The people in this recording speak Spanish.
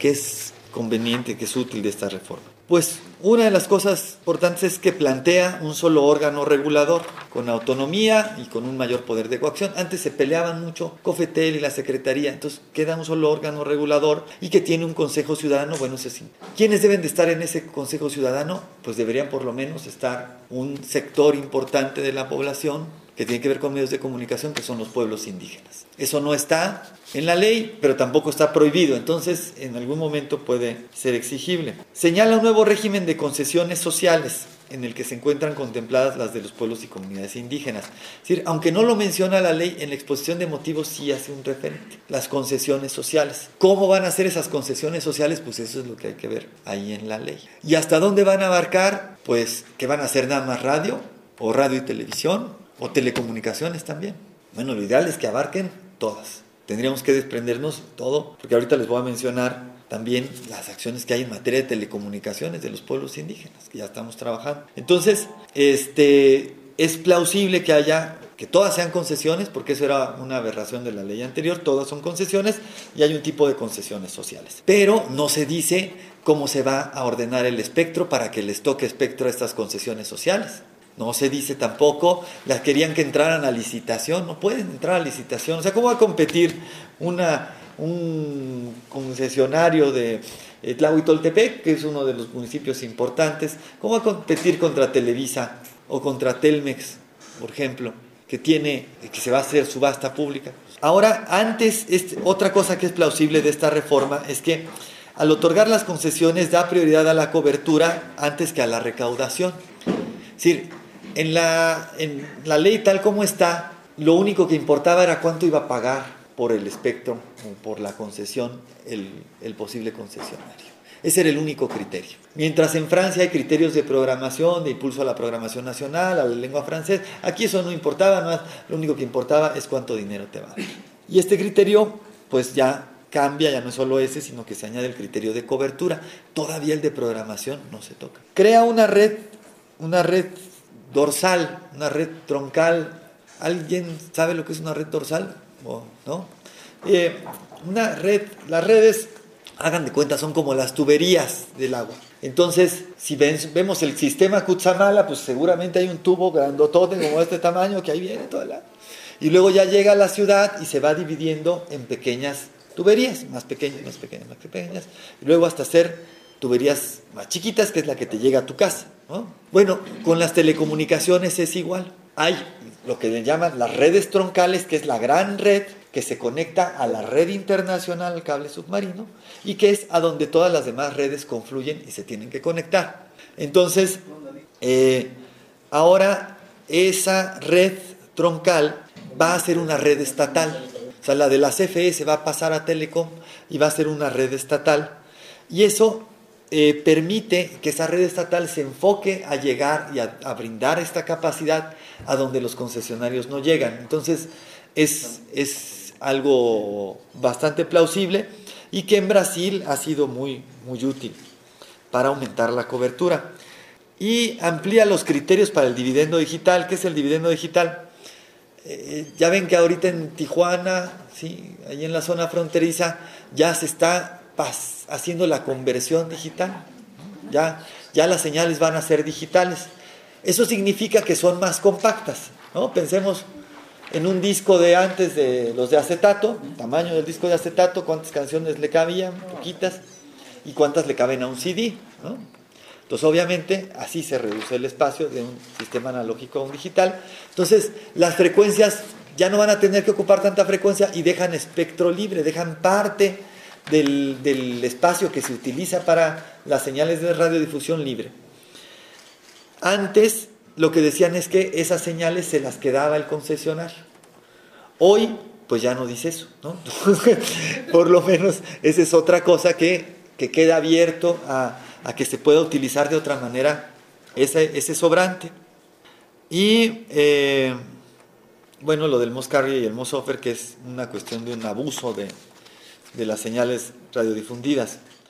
¿Qué es conveniente, qué es útil de esta reforma? Pues una de las cosas importantes es que plantea un solo órgano regulador con autonomía y con un mayor poder de coacción. Antes se peleaban mucho COFETEL y la Secretaría, entonces queda un solo órgano regulador y que tiene un consejo ciudadano. Bueno, es así. ¿Quiénes deben de estar en ese consejo ciudadano? Pues deberían por lo menos estar un sector importante de la población que tiene que ver con medios de comunicación, que son los pueblos indígenas. Eso no está en la ley, pero tampoco está prohibido, entonces en algún momento puede ser exigible. Señala un nuevo régimen de concesiones sociales en el que se encuentran contempladas las de los pueblos y comunidades indígenas. Es decir, aunque no lo menciona la ley, en la exposición de motivos sí hace un referente. Las concesiones sociales. ¿Cómo van a ser esas concesiones sociales? Pues eso es lo que hay que ver ahí en la ley. ¿Y hasta dónde van a abarcar? Pues que van a ser nada más radio, o radio y televisión, o telecomunicaciones también. Bueno, lo ideal es que abarquen todas. Tendríamos que desprendernos todo, porque ahorita les voy a mencionar también las acciones que hay en materia de telecomunicaciones de los pueblos indígenas, que ya estamos trabajando. Entonces, es plausible que todas sean concesiones, porque eso era una aberración de la ley anterior, todas son concesiones y hay un tipo de concesiones sociales. Pero no se dice cómo se va a ordenar el espectro para que les toque espectro a estas concesiones sociales. No se dice tampoco, las querían que entraran a licitación, no pueden entrar a licitación. O sea, ¿cómo va a competir un concesionario de Tlahuitoltepec, que es uno de los municipios importantes? ¿Cómo va a competir contra Televisa o contra Telmex, por ejemplo, que se va a hacer subasta pública? Ahora, otra cosa que es plausible de esta reforma es que al otorgar las concesiones da prioridad a la cobertura antes que a la recaudación. Es decir, en la ley tal como está, lo único que importaba era cuánto iba a pagar por el espectro o por la concesión el posible concesionario. Ese era el único criterio. Mientras en Francia hay criterios de programación, de impulso a la programación nacional, a la lengua francesa, aquí eso no importaba, lo único que importaba es cuánto dinero te va a dar. Y este criterio pues ya cambia, ya no es solo ese, sino que se añade el criterio de cobertura. Todavía el de programación no se toca. Crea una red dorsal, una red troncal. ¿Alguien sabe lo que es una red dorsal? ¿No? Las redes, hagan de cuenta, son como las tuberías del agua. Entonces, si vemos el sistema Cutzamala, pues seguramente hay un tubo grandotote como de este tamaño que ahí viene todo el agua. Y luego ya llega a la ciudad y se va dividiendo en pequeñas tuberías, más pequeñas, y luego hasta hacer tuberías más chiquitas, que es la que te llega a tu casa, ¿no? Bueno, con las telecomunicaciones es igual. Hay lo que le llaman las redes troncales, que es la gran red que se conecta a la red internacional, al cable submarino, y que es a donde todas las demás redes confluyen y se tienen que conectar. Entonces, ahora esa red troncal va a ser una red estatal. O sea, la de la CFE se va a pasar a Telecom y va a ser una red estatal. Y eso permite que esa red estatal se enfoque a llegar y a brindar esta capacidad a donde los concesionarios no llegan. Entonces, es algo bastante plausible y que en Brasil ha sido muy, muy útil para aumentar la cobertura. Y amplía los criterios para el dividendo digital. ¿Qué es el dividendo digital? Ya ven que ahorita en Tijuana, ¿sí?, ahí en la zona fronteriza, ya se está haciendo la conversión digital. Ya las señales van a ser digitales. Eso significa que son más compactas, ¿no? Pensemos en un disco de antes de los de acetato, el tamaño del disco de acetato, cuántas canciones le cabían, poquitas, y cuántas le caben a un CD, ¿no? Entonces, obviamente, así se reduce el espacio de un sistema analógico a un digital. Entonces, las frecuencias ya no van a tener que ocupar tanta frecuencia y dejan espectro libre, dejan parte del espacio que se utiliza para las señales de radiodifusión libre. Antes, lo que decían es que esas señales se las quedaba el concesionario. Hoy, pues ya no dice eso, ¿no? Por lo menos, esa es otra cosa que queda abierto a que se pueda utilizar de otra manera ese sobrante. Y bueno, lo del Moss Carrier y el Moss Offer, que es una cuestión de un abuso de las señales radiodifundidas.